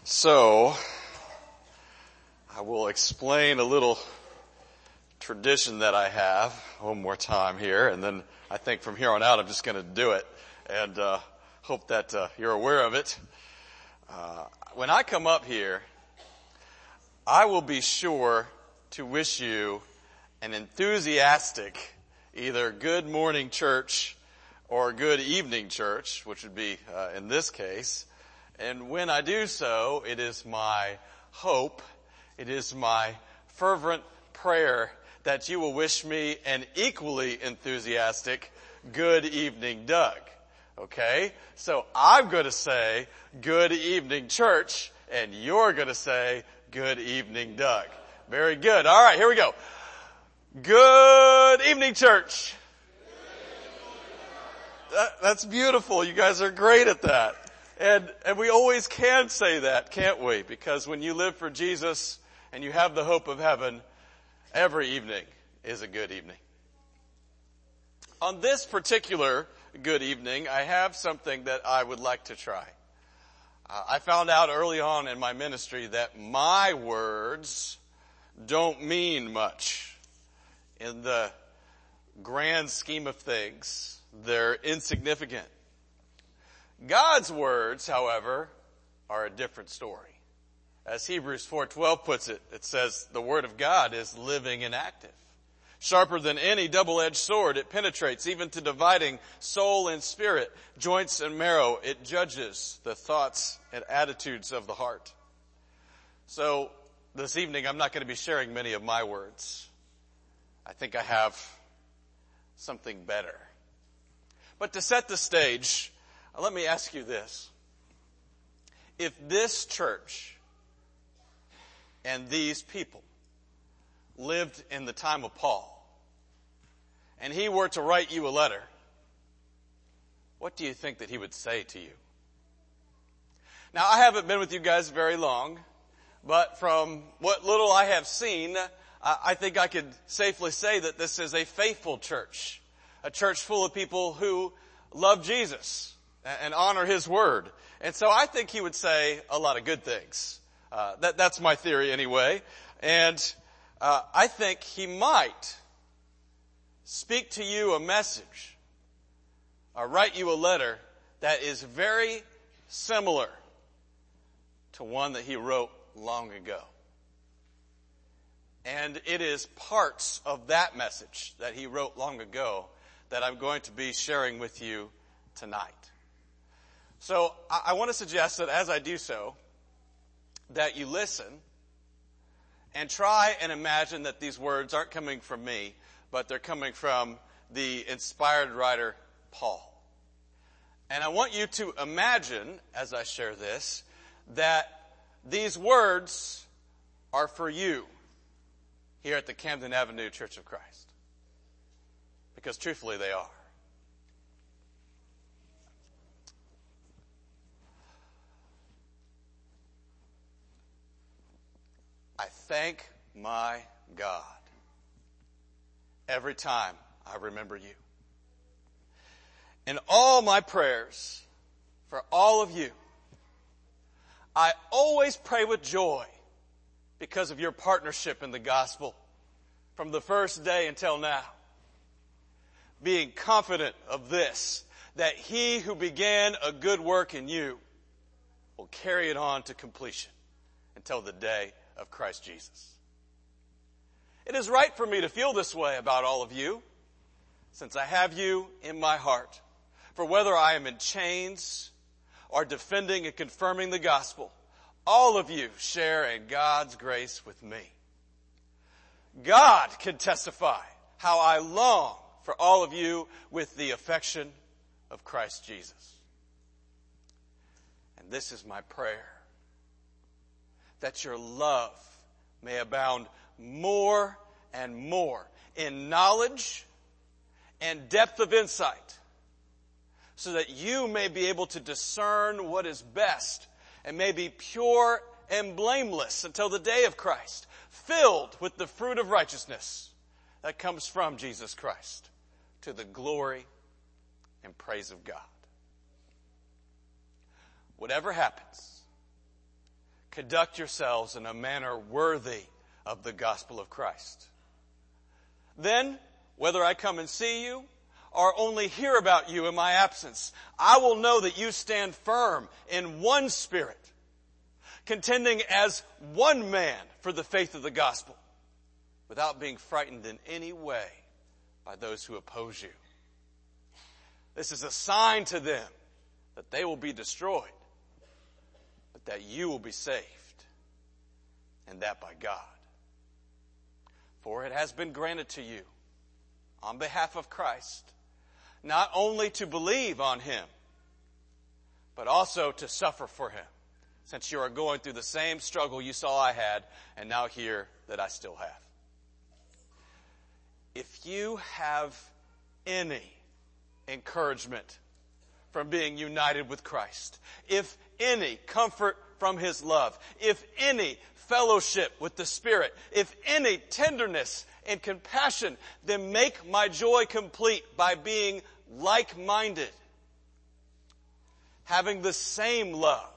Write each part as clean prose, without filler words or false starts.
So, I will explain a little tradition that I have one more time here, and then I think from here on out I'm just going to do it, and hope that you're aware of it. When I come up here, I will be sure to wish you an enthusiastic either good morning church or good evening church, which would be in this case. And when I do so, it is my hope, it is my fervent prayer that you will wish me an equally enthusiastic good evening, Doug. Okay? So I'm going to say good evening, church, and you're going to say good evening, Doug. Very good. All right, here we go. Good evening, church. That's beautiful. You guys are great at that. And we always can say that, can't we? Because when you live for Jesus and you have the hope of heaven, every evening is a good evening. On this particular good evening, I have something that I would like to try. I found out early on in my ministry that my words don't mean much. In the grand scheme of things, they're insignificant. God's words, however, are a different story. As Hebrews 4:12 puts it, it says the word of God is living and active. Sharper than any double-edged sword, it penetrates even to dividing soul and spirit, joints and marrow. It judges the thoughts and attitudes of the heart. So this evening, I'm not going to be sharing many of my words. I think I have something better. But to set the stage, let me ask you this. If this church and these people lived in the time of Paul, and he were to write you a letter, what do you think that he would say to you? Now, I haven't been with you guys very long, but from what little I have seen, I think I could safely say that this is a faithful church, a church full of people who love Jesus and honor His word. And so I think he would say a lot of good things. That's my theory anyway. And I think he might speak to you a message or write you a letter that is very similar to one that he wrote long ago. And it is parts of that message that he wrote long ago that I'm going to be sharing with you tonight. So I want to suggest that as I do so, that you listen and try and imagine that these words aren't coming from me, but they're coming from the inspired writer, Paul. And I want you to imagine, as I share this, that these words are for you here at the Camden Avenue Church of Christ. Because truthfully, they are. I thank my God every time I remember you. In all my prayers for all of you, I always pray with joy because of your partnership in the gospel from the first day until now. Being confident of this, that he who began a good work in you will carry it on to completion until the day of Christ Jesus. It is right for me to feel this way about all of you, since I have you in my heart. For whether I am in chains or defending and confirming the gospel, all of you share in God's grace with me. God can testify how I long for all of you with the affection of Christ Jesus. And this is my prayer, that your love may abound more and more in knowledge and depth of insight, so that you may be able to discern what is best and may be pure and blameless until the day of Christ, filled with the fruit of righteousness that comes from Jesus Christ, to the glory and praise of God. Whatever happens, conduct yourselves in a manner worthy of the gospel of Christ. Then, whether I come and see you or only hear about you in my absence, I will know that you stand firm in one spirit, contending as one man for the faith of the gospel, without being frightened in any way by those who oppose you. This is a sign to them that they will be destroyed, but that you will be saved, and that by God. For it has been granted to you, on behalf of Christ, not only to believe on him, but also to suffer for him, since you are going through the same struggle you saw I had, and now hear that I still have. If you have any encouragement from being united with Christ, if any comfort from his love, if any fellowship with the Spirit, if any tenderness and compassion, then make my joy complete by being like-minded, having the same love,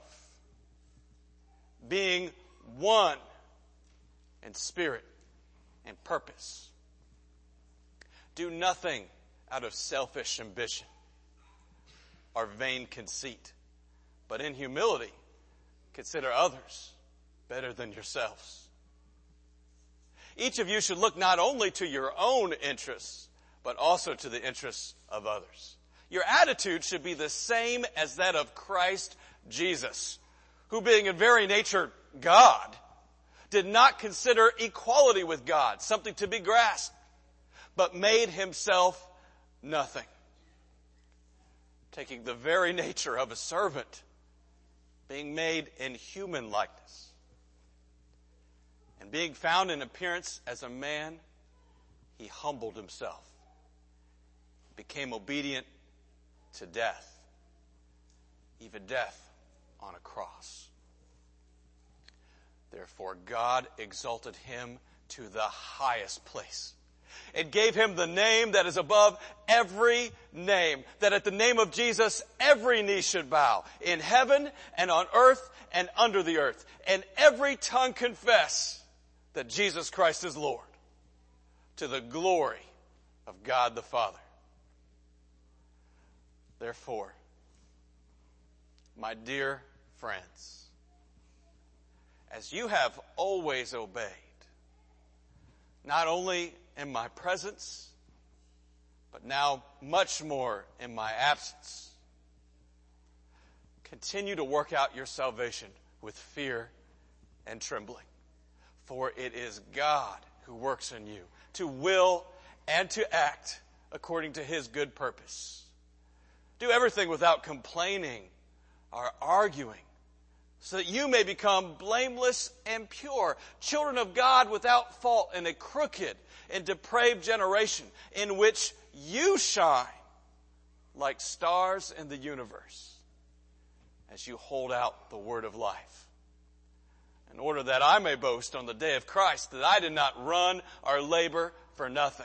being one in spirit and purpose. Do nothing out of selfish ambition or vain conceit, but in humility consider others better than yourselves. Each of you should look not only to your own interests, but also to the interests of others. Your attitude should be the same as that of Christ Jesus, who being in very nature God, did not consider equality with God something to be grasped, but made himself nothing, taking the very nature of a servant, being made in human likeness, and being found in appearance as a man, he humbled himself, became obedient to death, even death on a cross. Therefore, God exalted him to the highest place and gave him the name that is above every name, that at the name of Jesus every knee should bow, in heaven and on earth and under the earth, and every tongue confess that Jesus Christ is Lord, to the glory of God the Father. Therefore, my dear friends, as you have always obeyed, not only in my presence, but now much more in my absence, continue to work out your salvation with fear and trembling. For it is God who works in you to will and to act according to his good purpose. Do everything without complaining or arguing, so that you may become blameless and pure, children of God without fault in a crooked and depraved generation, in which you shine like stars in the universe, as you hold out the word of life, in order that I may boast on the day of Christ that I did not run or labor for nothing.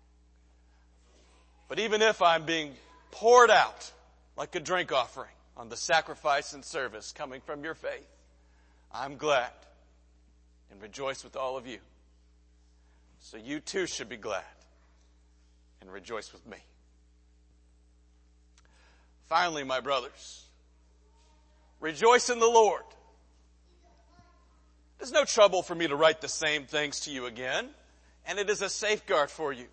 But even if I'm being poured out like a drink offering on the sacrifice and service coming from your faith, I'm glad and rejoice with all of you. So you too should be glad and rejoice with me. Finally, my brothers, rejoice in the Lord. There's no trouble for me to write the same things to you again, and it is a safeguard for you.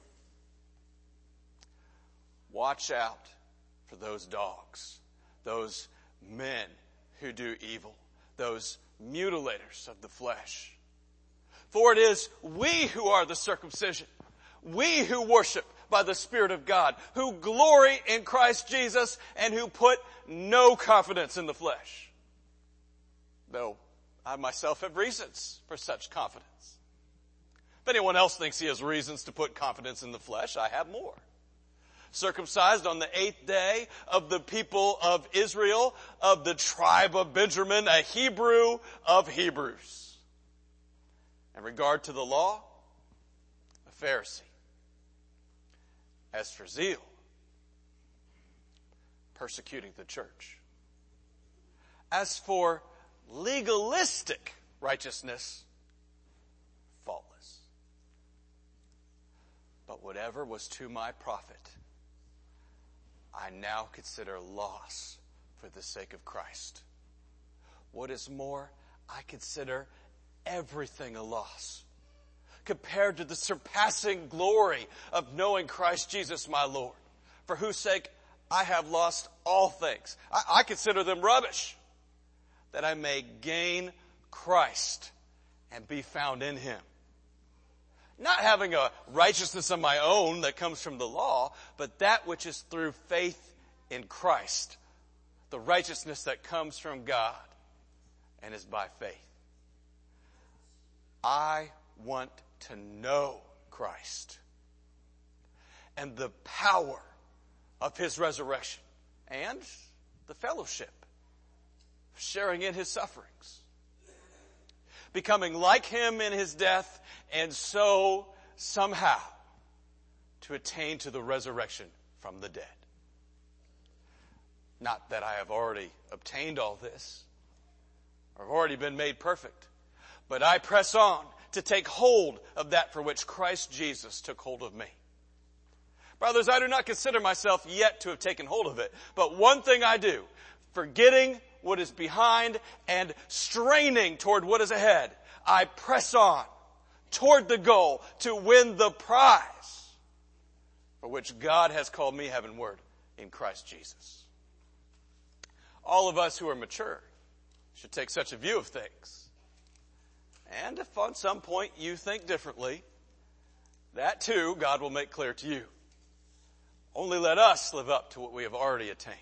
Watch out for those dogs, those men who do evil, those mutilators of the flesh. For it is we who are the circumcision, we who worship by the Spirit of God, who glory in Christ Jesus, and who put no confidence in the flesh. Though I myself have reasons for such confidence. If anyone else thinks he has reasons to put confidence in the flesh, I have more. Circumcised on the 8th day, of the people of Israel, of the tribe of Benjamin, a Hebrew of Hebrews. In regard to the law, a Pharisee. As for zeal, persecuting the church. As for legalistic righteousness, faultless. But whatever was to my profit, I now consider loss for the sake of Christ. What is more, I consider everything a loss compared to the surpassing glory of knowing Christ Jesus my Lord, for whose sake I have lost all things. I consider them rubbish, that I may gain Christ and be found in Him. Not having a righteousness of my own that comes from the law, but that which is through faith in Christ, the righteousness that comes from God and is by faith. I want to know Christ and the power of His resurrection and the fellowship, sharing in His sufferings, becoming like Him in His death, and so somehow to attain to the resurrection from the dead. Not that I have already obtained all this, or have already been made perfect, but I press on to take hold of that for which Christ Jesus took hold of me. Brothers, I do not consider myself yet to have taken hold of it, but one thing I do, forgetting what is behind and straining toward what is ahead, I press on toward the goal to win the prize for which God has called me heavenward in Christ Jesus. All of us who are mature should take such a view of things. And if on some point you think differently, that too God will make clear to you. Only let us live up to what we have already attained.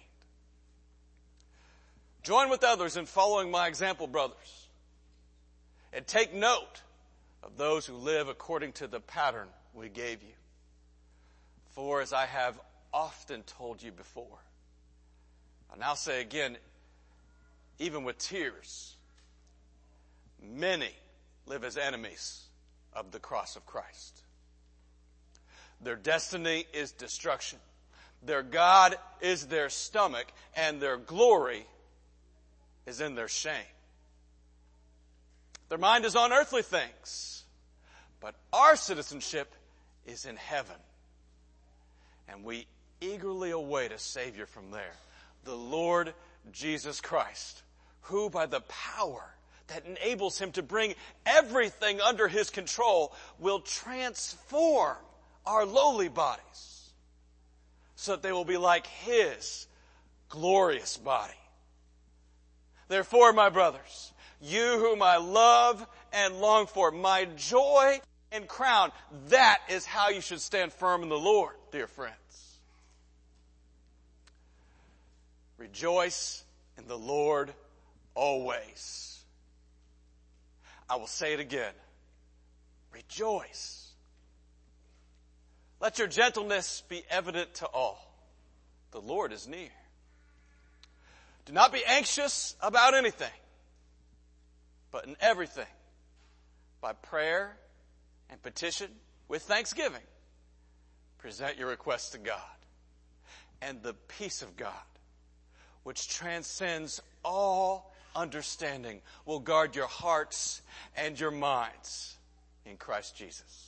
Join with others in following my example, brothers, and take note of those who live according to the pattern we gave you. For as I have often told you before, I now say again, even with tears, many live as enemies of the cross of Christ. Their destiny is destruction. Their God is their stomach, and their glory is in their shame. Their mind is on earthly things, but our citizenship is in heaven. And we eagerly await a Savior from there, the Lord Jesus Christ, who by the power that enables Him to bring everything under His control will transform our lowly bodies so that they will be like His glorious body. Therefore, my brothers, you whom I love and long for, my joy and crown, that is how you should stand firm in the Lord, dear friends. Rejoice in the Lord always. I will say it again. Rejoice. Let your gentleness be evident to all. The Lord is near. Do not be anxious about anything, but in everything, by prayer and petition with thanksgiving, present your requests to God. And the peace of God, which transcends all understanding, will guard your hearts and your minds in Christ Jesus.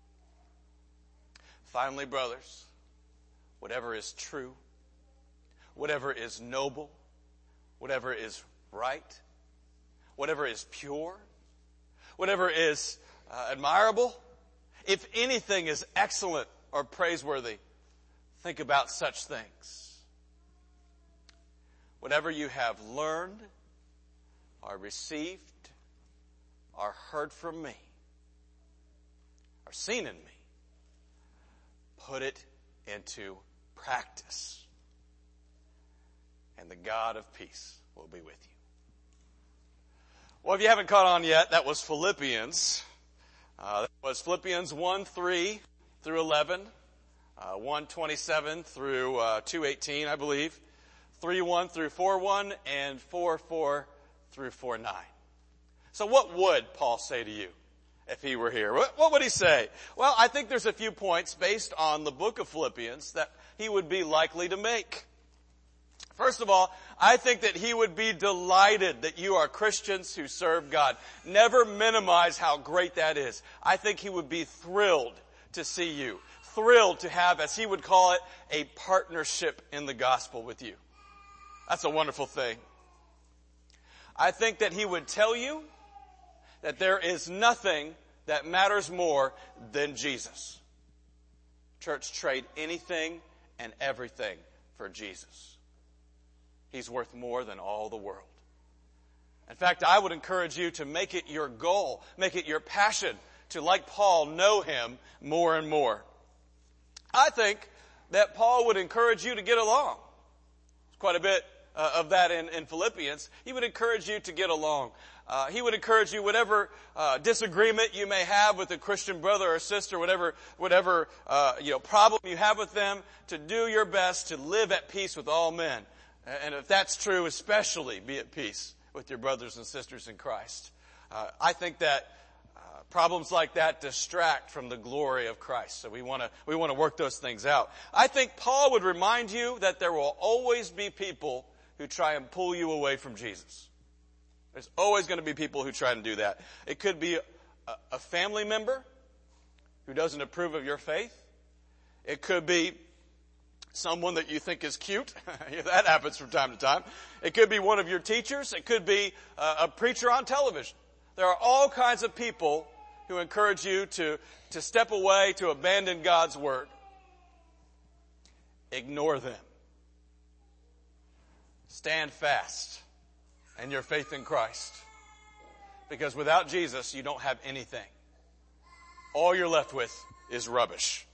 Finally, brothers, whatever is true, whatever is noble, whatever is right, whatever is pure, whatever is admirable, if anything is excellent or praiseworthy, think about such things. Whatever you have learned or received or heard from me or seen in me, put it into practice, and the God of peace will be with you. Well, if you haven't caught on yet, that was Philippians. That was Philippians 1:3 through 11, 1:27 through 2:18, I believe, 3:1 through 4:1, and 4:4 through 4:9. So what would Paul say to you if he were here? What would he say? Well, I think there's a few points based on the book of Philippians that he would be likely to make. First of all, I think that he would be delighted that you are Christians who serve God. Never minimize how great that is. I think he would be thrilled to see you. Thrilled to have, as he would call it, a partnership in the gospel with you. That's a wonderful thing. I think that he would tell you that there is nothing that matters more than Jesus. Church, trade anything and everything for Jesus. He's worth more than all the world. In fact, I would encourage you to make it your goal, make it your passion to, like Paul, know him more and more. I think that Paul would encourage you to get along. There's quite a bit of that in Philippians. He would encourage you to get along. He would encourage you, whatever disagreement you may have with a Christian brother or sister, whatever problem you have with them, to do your best to live at peace with all men. And if that's true, especially be at peace with your brothers and sisters in Christ. I think that problems like that distract from the glory of Christ. So we want to work those things out. I think Paul would remind you that there will always be people who try and pull you away from Jesus. There's always going to be people who try and do that. It could be a family member who doesn't approve of your faith. It could be someone that you think is cute. That happens from time to time. It could be one of your teachers. It could be a preacher on television. There are all kinds of people who encourage you to step away, to abandon God's word. Ignore them. Stand fast in your faith in Christ. Because without Jesus, you don't have anything. All you're left with is rubbish.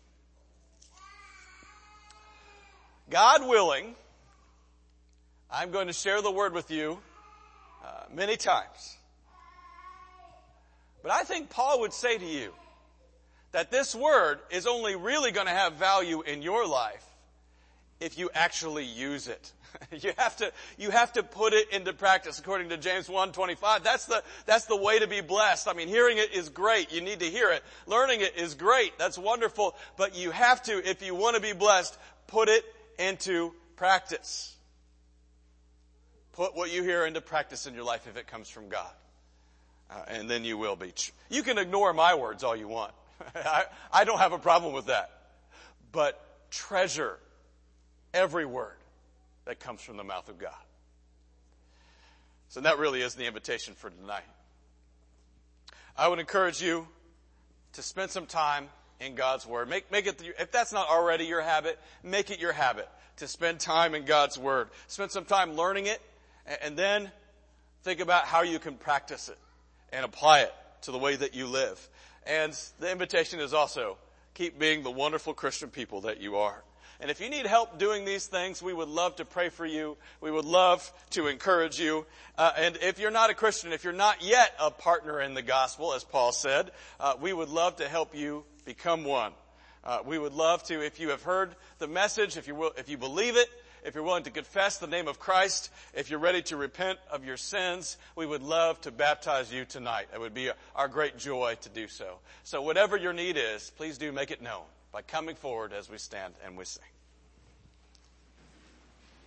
God willing, I'm going to share the word with you many times. But I think Paul would say to you that this word is only really going to have value in your life if you actually use it. You have to put it into practice. According to James 1:25, that's the way to be blessed. I mean, hearing it is great. You need to hear it. Learning it is great. That's wonderful. But you have to, if you want to be blessed, put it into practice. Put what you hear into practice in your life if it comes from God. And then you will be. You can ignore my words all you want. I don't have a problem with that. But treasure every word that comes from the mouth of God. So that really is the invitation for tonight. I would encourage you to spend some time in God's Word. Make it, if that's not already your habit, make it your habit to spend time in God's Word. Spend some time learning it, and then think about how you can practice it and apply it to the way that you live. And the invitation is also, keep being the wonderful Christian people that you are. And if you need help doing these things, we would love to pray for you. We would love to encourage you. And if you're not a Christian, if you're not yet a partner in the gospel, as Paul said, we would love to help you become one. We would love to, if you have heard the message, if you believe it, if you're willing to confess the name of Christ, if you're ready to repent of your sins, we would love to baptize you tonight. It would be our great joy to do so. So whatever your need is, please do make it known by coming forward as we stand and we sing.